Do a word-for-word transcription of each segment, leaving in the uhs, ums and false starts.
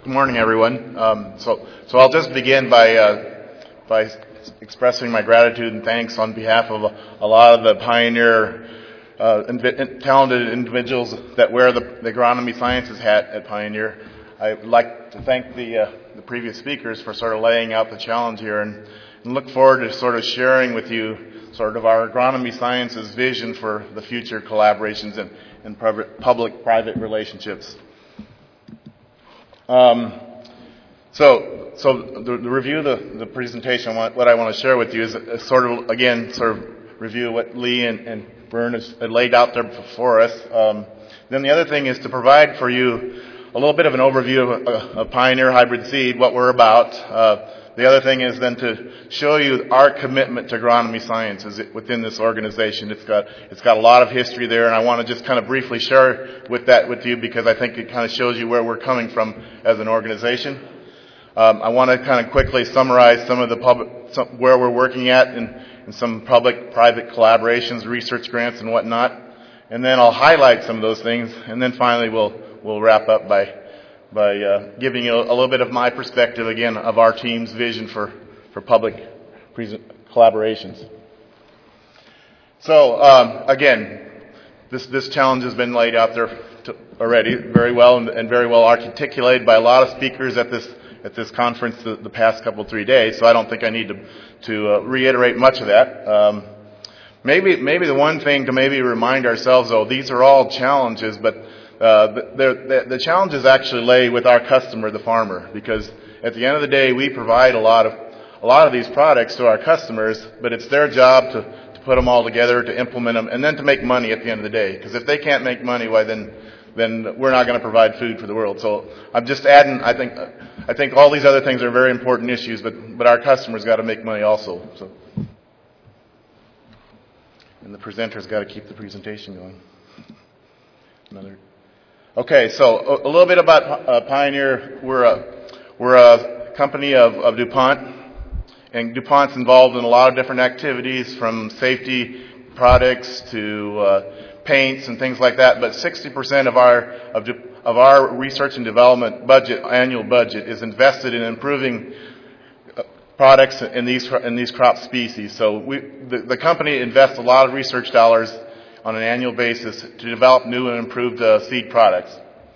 Good morning, everyone. Um, so, so I'll just begin by uh, by expressing my gratitude and thanks on behalf of a, a lot of the pioneer, uh, inv- talented individuals that wear the, the agronomy sciences hat at Pioneer. I'd like to thank the uh, the previous speakers for sort of laying out the challenge here, and, and look forward to sort of sharing with you sort of our agronomy sciences vision for the future collaborations and, and public-private relationships. Um, so, so the, the review of the, the presentation, what, what I want to share with you is a, a sort of, again, sort of review what Lee and, and Vern has laid out there before us. Um, then the other thing is to provide for you a little bit of an overview of, of Pioneer Hybrid Seed, what we're about. Uh, the other thing is then to show you our commitment to agronomy sciences within this organization. It's got it's got a lot of history there, and I want to just kind of briefly share with that with you because I think it kind of shows you where we're coming from as an organization. Um, I want to kind of quickly summarize some of the public some, where we're working at in, in some public-private collaborations, research grants, and whatnot, and then I'll highlight some of those things, and then finally we'll we'll wrap up by. by uh, giving you a little bit of my perspective, again, of our team's vision for, for public present collaborations. So, um, again, this, this challenge has been laid out there to, already very well and, and very well articulated by a lot of speakers at this at this conference the, the past couple, three days, so I don't think I need to, to uh, reiterate much of that. Um, maybe, maybe the one thing to maybe remind ourselves, though, these are all challenges, but Uh, the, the, the challenges actually lay with our customer, the farmer, because at the end of the day, we provide a lot of a lot of these products to our customers, but it's their job to, to put them all together, to implement them, and then to make money at the end of the day. Because if they can't make money, why then then we're not going to provide food for the world. So I'm just adding. I think I think all these other things are very important issues, but but our customers got to make money also. So, and the presenter's got to keep the presentation going. Another. Okay, so a, a little bit about uh, Pioneer. We're a, we're a company of, of DuPont, and DuPont's involved in a lot of different activities, from safety products to uh, paints and things like that. But sixty percent of our of, of our research and development budget, annual budget, is invested in improving products in these in these crop species. So we, the, the company invests a lot of research dollars on an annual basis to develop new and improved uh, seed products.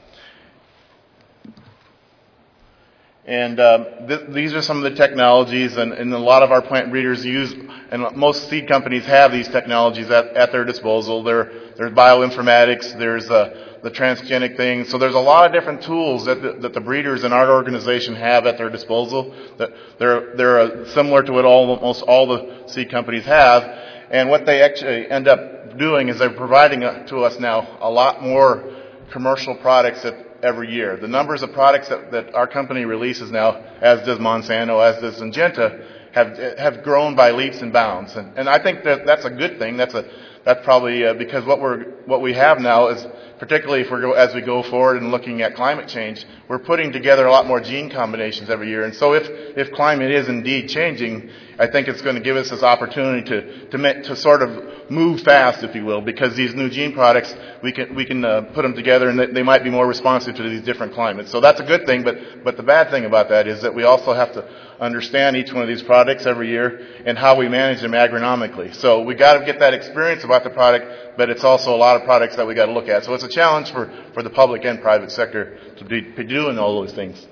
And um, th- these are some of the technologies, and, and a lot of our plant breeders use, and most seed companies have these technologies at, at their disposal. There, there's bioinformatics, there's uh, the transgenic thing. So there's a lot of different tools that the, that the breeders in our organization have at their disposal. That they're they're uh, similar to what all, almost all the seed companies have. And what they actually end up doing is they're providing to us now a lot more commercial products that every year. The numbers of products that, that our company releases now, as does Monsanto, as does Syngenta, have have grown by leaps and bounds. And, and I think that that's a good thing. That's a that's probably uh, because what we're what we have now is, particularly if we go as we go forward and looking at climate change, we're putting together a lot more gene combinations every year. And so if if climate is indeed changing, I think it's going to give us this opportunity to to make, to sort of move fast, if you will, because these new gene products, we can we can uh, put them together, and they, they might be more responsive to these different climates. So that's a good thing. But but the bad thing about that is that we also have to understand each one of these products every year and how we manage them agronomically. So we got to get that experience about the product, but it's also a lot of products that we got to look at. So it's a challenge for for the public and private sector to be, be doing all those things.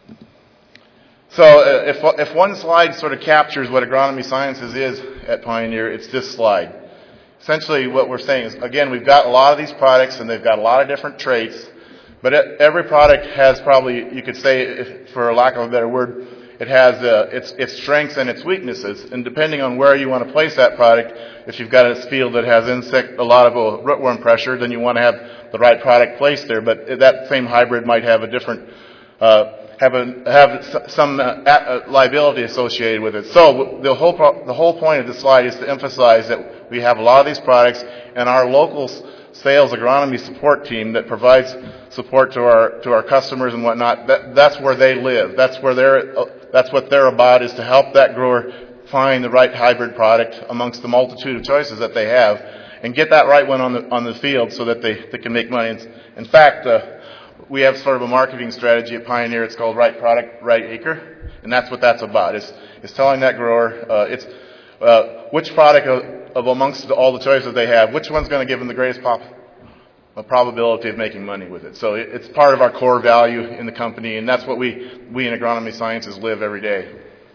So uh, if if one slide sort of captures what agronomy sciences is at Pioneer, it's this slide. Essentially what we're saying is, again, we've got a lot of these products and they've got a lot of different traits, but every product has probably, you could say, if, for lack of a better word, it has uh, its its strengths and its weaknesses. And depending on where you want to place that product, if you've got a field that has insect, a lot of uh, rootworm pressure, then you want to have the right product placed there. But that same hybrid might have a different uh, have a, have some uh, liability associated with it. So the whole pro- the whole point of this slide is to emphasize that we have a lot of these products, and our local sales agronomy support team that provides support to our to our customers and whatnot. That that's where they live. That's where they're uh, that's what they're about, is to help that grower find the right hybrid product amongst the multitude of choices that they have, and get that right one on the on the field so that they, they can make money. In fact, uh, we have sort of a marketing strategy at Pioneer. It's called Right Product, Right Acre, and that's what that's about. It's, it's telling that grower uh, it's uh, which product of, of amongst all the choices they have, which one's going to give them the greatest pop, a probability of making money with it. So it, it's part of our core value in the company, and that's what we, we in agronomy sciences live every day.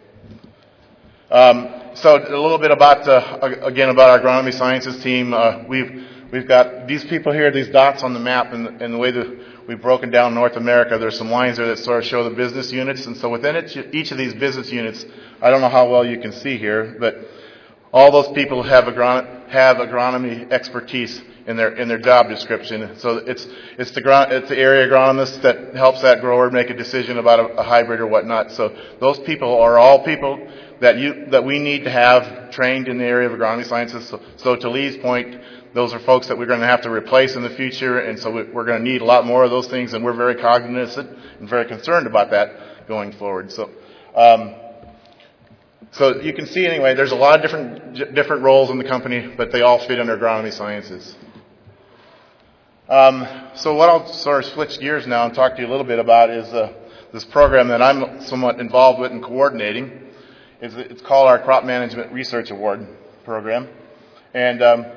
Um, so a little bit about, uh, again, about our agronomy sciences team. Uh, we've, we've got these people here, these dots on the map, and, and the way that we've broken down North America, there's some lines there that sort of show the business units. And so within it, each of these business units, I don't know how well you can see here, but all those people have, agron- have agronomy expertise in their in their job description. So it's it's the gro- it's the area agronomist that helps that grower make a decision about a, a hybrid or whatnot. So those people are all people that you that we need to have trained in the area of agronomy sciences. So, so to Lee's point, those are folks that we're going to have to replace in the future, and so we're going to need a lot more of those things, and we're very cognizant and very concerned about that going forward. So. Um, So you can see anyway, there's a lot of different different roles in the company, but they all fit under agronomy sciences. Um, so what I'll sort of switch gears now and talk to you a little bit about is uh, this program that I'm somewhat involved with and coordinating. It's, it's called our Crop Management Research Award program. And um,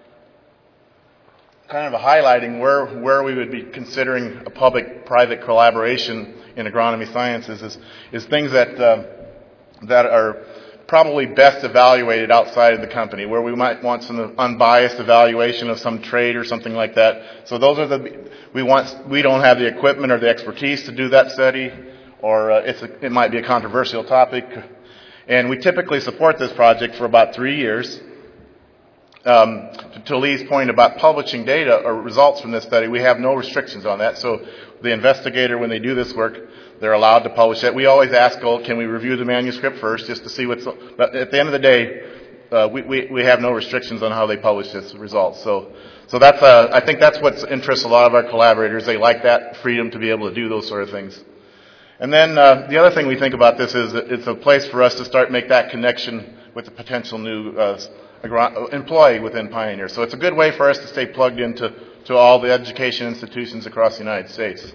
kind of highlighting where, where we would be considering a public-private collaboration in agronomy sciences is, is things that... Uh, that are probably best evaluated outside of the company, where we might want some unbiased evaluation of some trade or something like that. So those are the, we want, we don't have the equipment or the expertise to do that study, or uh, it's a, it might be a controversial topic. And we typically support this project for about three years. Um, to, to Lee's point about publishing data or results from this study, we have no restrictions on that. So the investigator, when they do this work, they're allowed to publish it. We always ask, oh, can we review the manuscript first just to see what's... But at the end of the day, uh, we, we, we have no restrictions on how they publish this results. So so that's uh, I think that's what interests a lot of our collaborators. They like that freedom to be able to do those sort of things. And then uh, the other thing we think about this is that it's a place for us to start make that connection with a potential new uh, agro- employee within Pioneer. So it's a good way for us to stay plugged into to all the education institutions across the United States.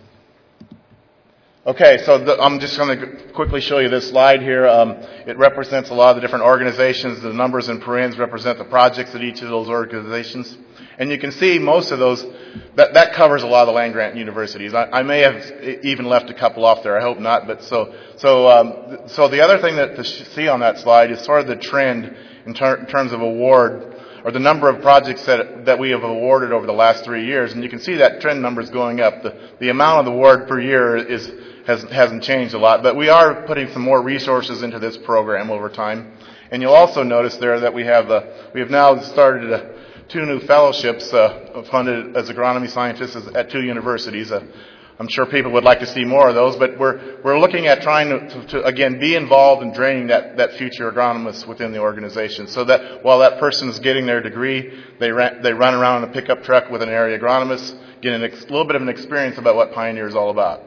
Okay, so the, I'm just going to quickly show you this slide here. Um, it represents a lot of the different organizations. The numbers in parens represent the projects at each of those organizations. And you can see most of those, that, that covers a lot of the land-grant universities. I, I may have even left a couple off there. I hope not. But so so um, so the other thing that to see on that slide is sort of the trend in, ter- in terms of award, or the number of projects that that we have awarded over the last three years. And you can see that trend number is going up. The, the amount of the award per year is Has, hasn't changed a lot, but we are putting some more resources into this program over time. And you'll also notice there that we have uh, we have now started uh, two new fellowships uh, funded as agronomy scientists at two universities. Uh, I'm sure people would like to see more of those, but we're we're looking at trying to, to, to again be involved in training that, that future agronomists within the organization, so that while that person is getting their degree, they ran, they run around in a pickup truck with an area agronomist, getting a ex- little bit of an experience about what Pioneer is all about.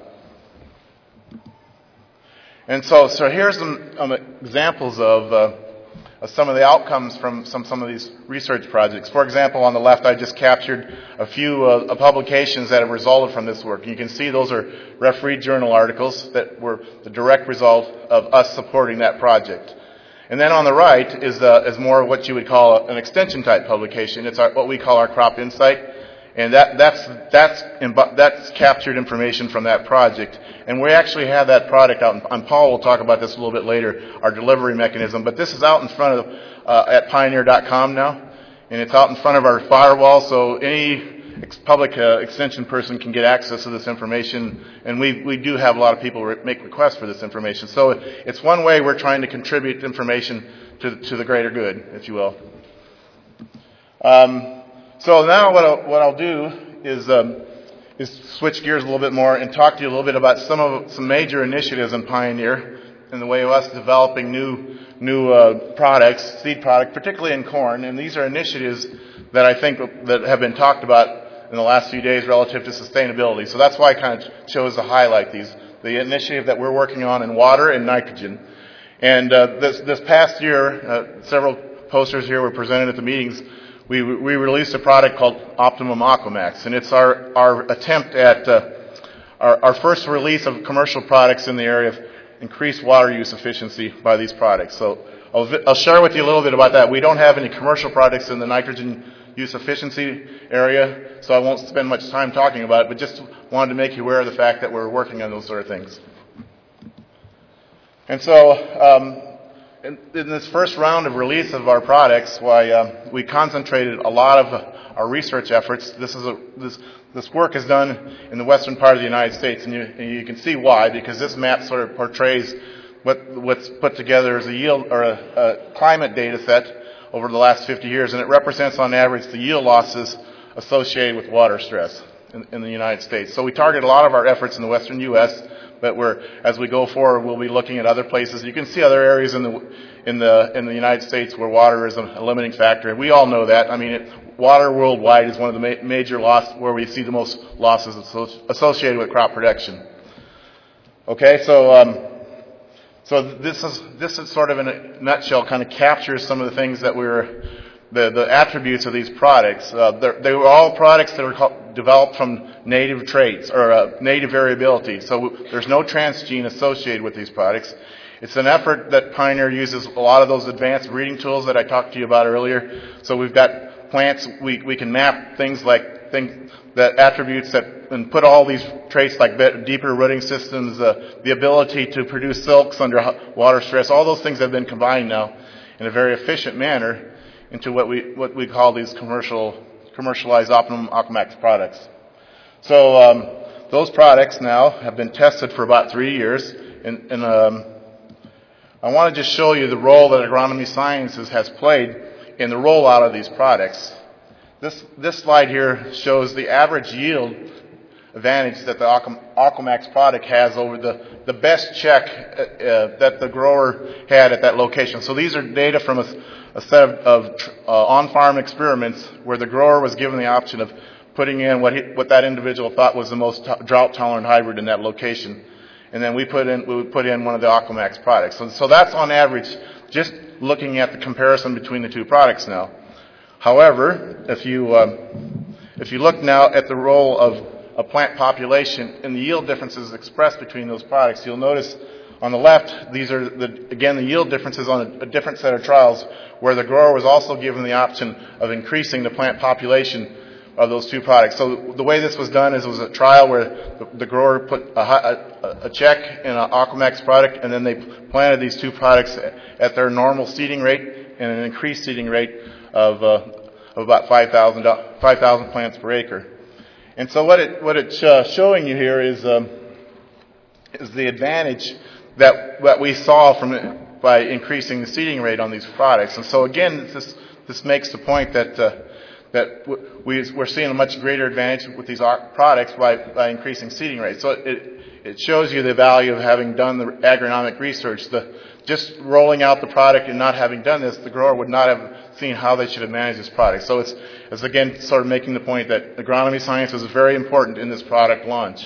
And so, so here's some um, examples of, uh, of some of the outcomes from some, some of these research projects. For example, on the left, I just captured a few uh, publications that have resulted from this work. You can see those are refereed journal articles that were the direct result of us supporting that project. And then on the right is, uh, is more of what you would call an extension-type publication. It's our, what we call our Crop Insight. And that, that's, that's, that's captured information from that project. And we actually have that product out, and Paul will talk about this a little bit later, our delivery mechanism. But this is out in front of, uh, at Pioneer dot com now. And it's out in front of our firewall, so any ex- public uh, extension person can get access to this information. And we, we do have a lot of people re- make requests for this information. So it's one way we're trying to contribute information to, to the greater good, if you will. Um, So now what I'll, what I'll do is um, is switch gears a little bit more and talk to you a little bit about some of some major initiatives in Pioneer in the way of us developing new new uh, products, seed products, particularly in corn. And these are initiatives that I think that have been talked about in the last few days relative to sustainability. So that's why I kind of chose to highlight these. The initiative that we're working on in water and nitrogen. And uh, this this past year, uh, several posters here were presented at the meetings. we, we released a product called Optimum Aquamax, and it's our, our attempt at uh, our, our first release of commercial products in the area of increased water use efficiency by these products. So I'll, I'll share with you a little bit about that. We don't have any commercial products in the nitrogen use efficiency area, so I won't spend much time talking about it, but just wanted to make you aware of the fact that we're working on those sort of things. And so um, in, in this first round of release of our products, why uh, we concentrated a lot of uh, our research efforts. This is a, this this work is done in the western part of the United States, and you, and you can see why, because this map sort of portrays what what's put together as a yield or a, a climate data set over the last fifty years, and it represents on average the yield losses associated with water stress in, in the United States. So we target a lot of our efforts in the western U S, but we're, as we go forward, we'll be looking at other places. You can see other areas in the in the in the United States where water is a limiting factor, and we all know that. I mean, it, water worldwide is one of the ma- major loss where we see the most losses associated with crop production. Okay, so. Um, So this is this is sort of in a nutshell kind of captures some of the things that we're the the attributes of these products. Uh, they were all products that were called, developed from native traits or uh, native variability. So there's no transgene associated with these products. It's an effort that Pioneer uses a lot of those advanced breeding tools that I talked to you about earlier. So we've got plants we we can map things like things that attributes that and put all these traits like deeper rooting systems, uh, the ability to produce silks under water stress, all those things have been combined now in a very efficient manner into what we what we call these commercial commercialized Optimum Aquamax products. So um, those products now have been tested for about three years, and, and um, I want to just show you the role that Agronomy Sciences has played in the rollout of these products. This this slide here shows the average yield advantage that the Aquamax product has over the, the best check uh, that the grower had at that location. So these are data from a, a set of, of uh, on-farm experiments where the grower was given the option of putting in what he, what that individual thought was the most t- drought-tolerant hybrid in that location. And then we put in we would put in one of the Aquamax products. So, so that's on average, just looking at the comparison between the two products now. However, if you um, if you look now at the role of a plant population and the yield differences expressed between those products, you'll notice on the left, these are, the, again, the yield differences on a, a different set of trials where the grower was also given the option of increasing the plant population of those two products. So the way this was done is it was a trial where the, the grower put a, a, a check in an Aquamax product, and then they planted these two products at their normal seeding rate and an increased seeding rate of, uh, of about five thousand plants per acre. And so what it what it's uh, showing you here is um, is the advantage that that we saw from it by increasing the seeding rate on these products. And so again, this this makes the point that uh, that we we're seeing a much greater advantage with these products by by increasing seeding rate. So it it shows you the value of having done the agronomic research. The just rolling out the product and not having done this, the grower would not have seen how they should have managed this product. So it's, it's again sort of making the point that agronomy science is very important in this product launch.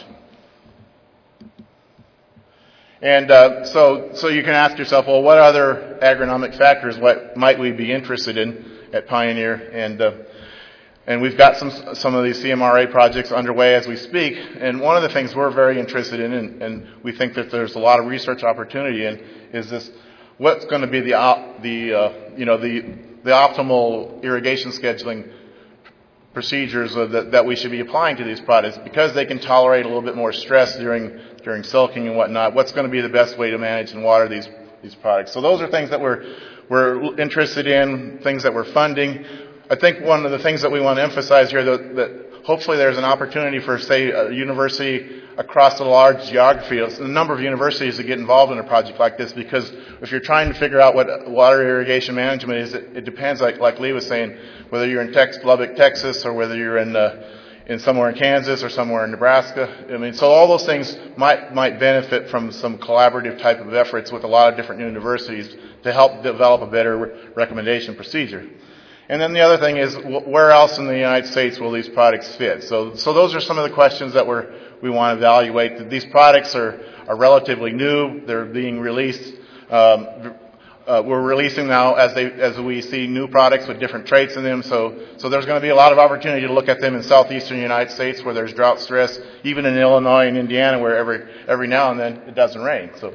And uh, so, so you can ask yourself, well, what other agronomic factors what might we be interested in at Pioneer? And uh, and we've got some some of these C M R A projects underway as we speak. And one of the things we're very interested in, and, and we think that there's a lot of research opportunity in, is this: what's going to be the op, the uh, you know the the optimal irrigation scheduling procedures uh, that, that we should be applying to these products, because they can tolerate a little bit more stress during during silking and whatnot. What's going to be the best way to manage and water these these products? So those are things that we're we're interested in, things that we're funding. I think one of the things that we want to emphasize here that, that hopefully there's an opportunity for, say, a university across a large geography, a number of universities to get involved in a project like this, because if you're trying to figure out what water irrigation management is, it, it depends, like, like Lee was saying, whether you're in Tex, Lubbock, Texas, or whether you're in uh, in somewhere in Kansas or somewhere in Nebraska. I mean, so all those things might might benefit from some collaborative type of efforts with a lot of different universities to help develop a better re- recommendation procedure. And then the other thing is, where else in the United States will these products fit? So, so those are some of the questions that we're, we want to evaluate. These products are, are relatively new. They're being released um, Uh, we're releasing now as they as we see new products with different traits in them. So so there's going to be a lot of opportunity to look at them in southeastern United States where there's drought stress, even in Illinois and Indiana where every every now and then it doesn't rain. So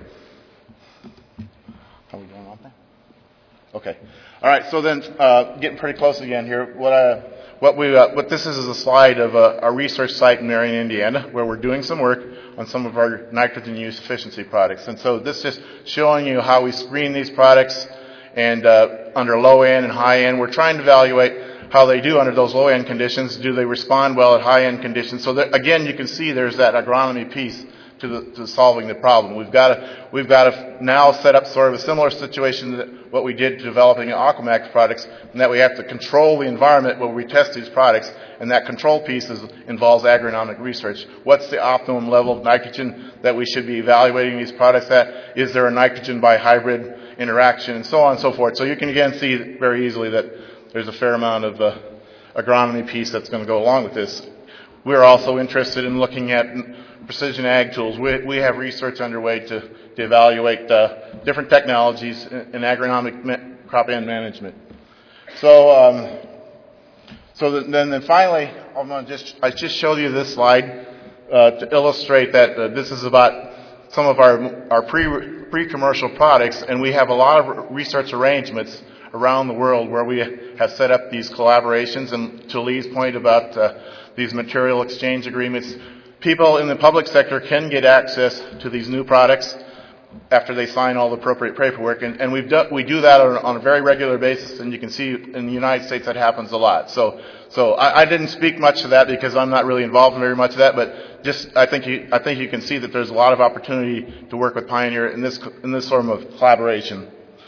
how are we doing on that? Okay. All right. So then uh, getting pretty close again here. What I What we, uh, what this is is a slide of uh, our research site in Marion, Indiana, where we're doing some work on some of our nitrogen use efficiency products. And so this is showing you how we screen these products and uh, under low end and high end. We're trying to evaluate how they do under those low end conditions. Do they respond well at high end conditions? So that, again, you can see there's that agronomy piece to, the, to solving the problem. We've got to, we've got to now set up sort of a similar situation that what we did to developing Aquamax products, and that we have to control the environment where we test these products, and that control piece is, involves agronomic research. What's the optimum level of nitrogen that we should be evaluating these products at? Is there a nitrogen by hybrid interaction, and so on and so forth. So you can again see very easily that there's a fair amount of uh, agronomy piece that's going to go along with this. We're also interested in looking at precision ag tools. We, we have research underway to, to evaluate uh, different technologies in, in agronomic me, crop end management. So, um, so then, then finally, I'm going to just I just showed you this slide uh, to illustrate that uh, this is about some of our our pre pre-commercial products, and we have a lot of research arrangements around the world where we have set up these collaborations. And to Lee's point about uh, these material exchange agreements, people in the public sector can get access to these new products after they sign all the appropriate paperwork, and, and we've do, we do that on, on a very regular basis, and you can see in the United States that happens a lot. So, so I, I didn't speak much to that because I'm not really involved in very much of that, but just I think you I think you can see that there's a lot of opportunity to work with Pioneer in this in this form of collaboration.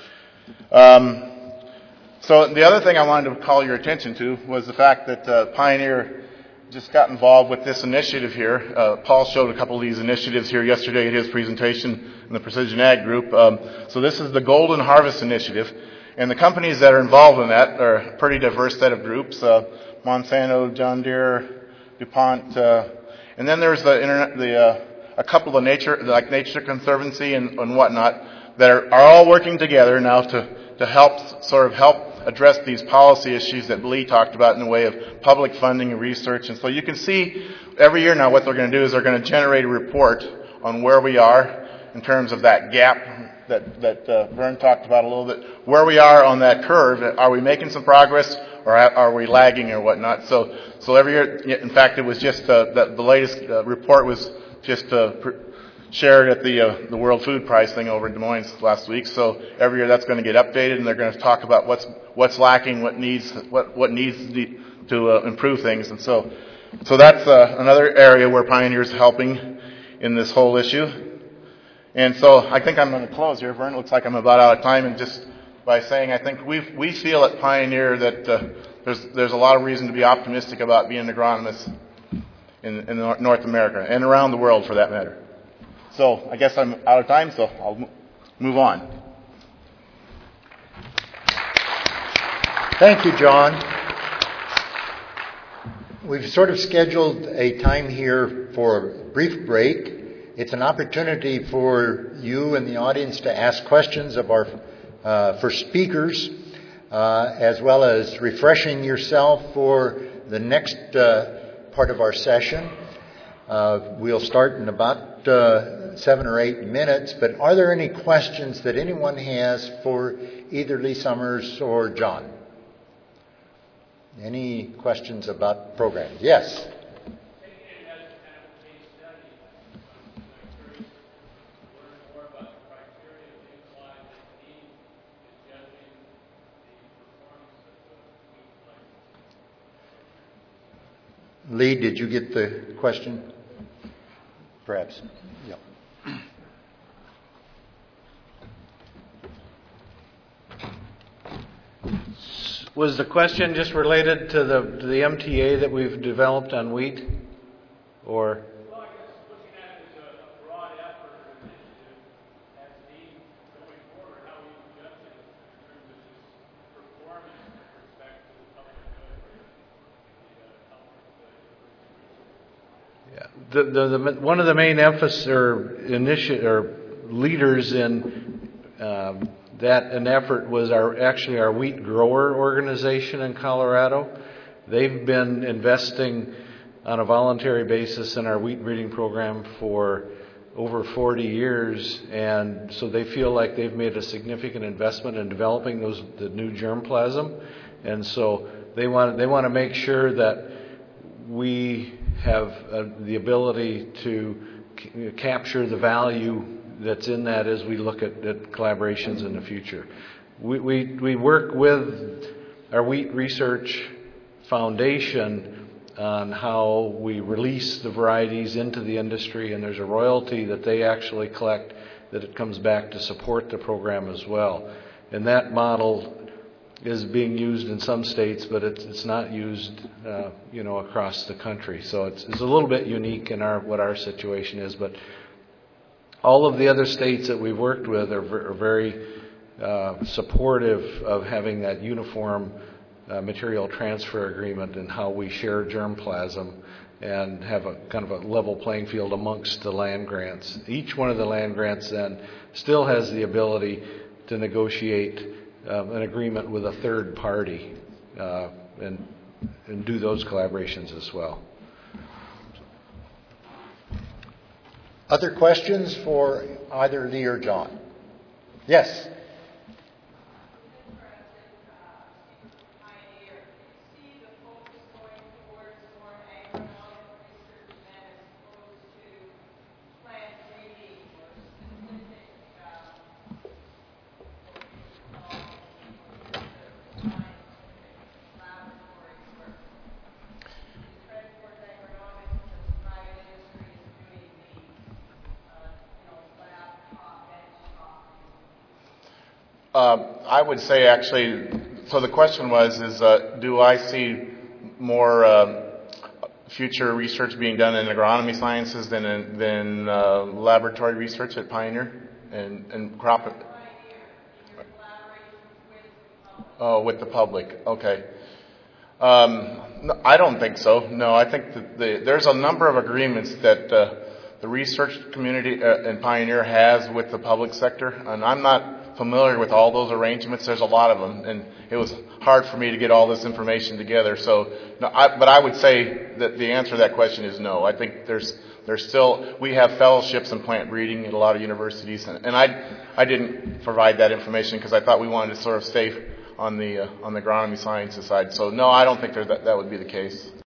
Um, so the other thing I wanted to call your attention to was the fact that uh, Pioneer just got involved with this initiative here. Uh, Paul showed a couple of these initiatives here yesterday at his presentation in the Precision Ag Group. Um, so this is the Golden Harvest Initiative, and the companies that are involved in that are a pretty diverse set of groups. Uh, Monsanto, John Deere, DuPont, uh, and then there's the internet, the uh, a couple of nature, like Nature Conservancy and, and whatnot, that are, are all working together now to to help sort of help address these policy issues that Lee talked about in the way of public funding and research. And so you can see every year now what they're going to do is they're going to generate a report on where we are in terms of that gap that, that uh, Vern talked about a little bit, where we are on that curve. Are we making some progress, or are we lagging or whatnot? So, so every year, in fact, it was just uh, the, the latest uh, report was just uh, pr- shared at the uh, the World Food Prize thing over in Des Moines last week. So every year that's going to get updated, and they're going to talk about what's what's lacking, what needs what what needs to, to uh, improve things. And so so that's uh, another area where Pioneer's helping in this whole issue. And so I think I'm going to close here. Vern, looks like I'm about out of time, and just by saying I think we we feel at Pioneer that uh, there's there's a lot of reason to be optimistic about being an agronomist in, in North America and around the world for that matter. So I guess I'm out of time, so I'll move on. Thank you, John. We've sort of scheduled a time here for a brief break. It's an opportunity for you and the audience to ask questions of our uh, first speakers, uh, as well as refreshing yourself for the next uh, part of our session. Uh, we'll start in about uh, seven or eight minutes, but are there any questions that anyone has for either Lee Summers or John? Any questions about programs? Yes. Lee, did you get the question? Perhaps. Yeah. Was the question just related to the to the M T A that we've developed on wheat, or? Well, I guess looking at it as a broad effort or initiative as needed going forward, how we adjust it in terms of just performance with respect to the public good or the uh, health of the Yeah, the, the the one of the main emphasis or initiative or leaders in um, that an effort was our actually our wheat grower organization in Colorado. They've been investing on a voluntary basis in our wheat breeding program for over forty years, and so they feel like they've made a significant investment in developing those the new germplasm, and so they want they want to make sure that we have uh, the ability to c- capture the value that's in that as we look at, at collaborations in the future. We, we we work with our Wheat Research Foundation on how we release the varieties into the industry, and there's a royalty that they actually collect that it comes back to support the program as well. And that model is being used in some states, but it's, it's not used, uh, you know, across the country. So it's, it's a little bit unique in our what our situation is. But all of the other states that we've worked with are, ver- are very uh, supportive of having that uniform Uh, material transfer agreement and how we share germplasm and have a kind of a level playing field amongst the land grants. Each one of the land grants then still has the ability to negotiate uh, an agreement with a third party uh, and, and do those collaborations as well. Other questions for either Lee or John? Yes. Um, I would say actually, so the question was, is uh, do I see more um, future research being done in agronomy sciences than in, than uh, laboratory research at Pioneer and, and crop? Oh, with the public. Okay. Um, no, I don't think so. No, I think that the, there's a number of agreements that uh, the research community uh, and Pioneer has with the public sector, and I'm not familiar with all those arrangements. There's a lot of them, and it was hard for me to get all this information together. So, no, I, but I would say that the answer to that question is no. I think there's there's still we have fellowships in plant breeding at a lot of universities, and, and I I didn't provide that information because I thought we wanted to sort of stay on the uh, on the agronomy sciences side. So no, I don't think there, that that would be the case.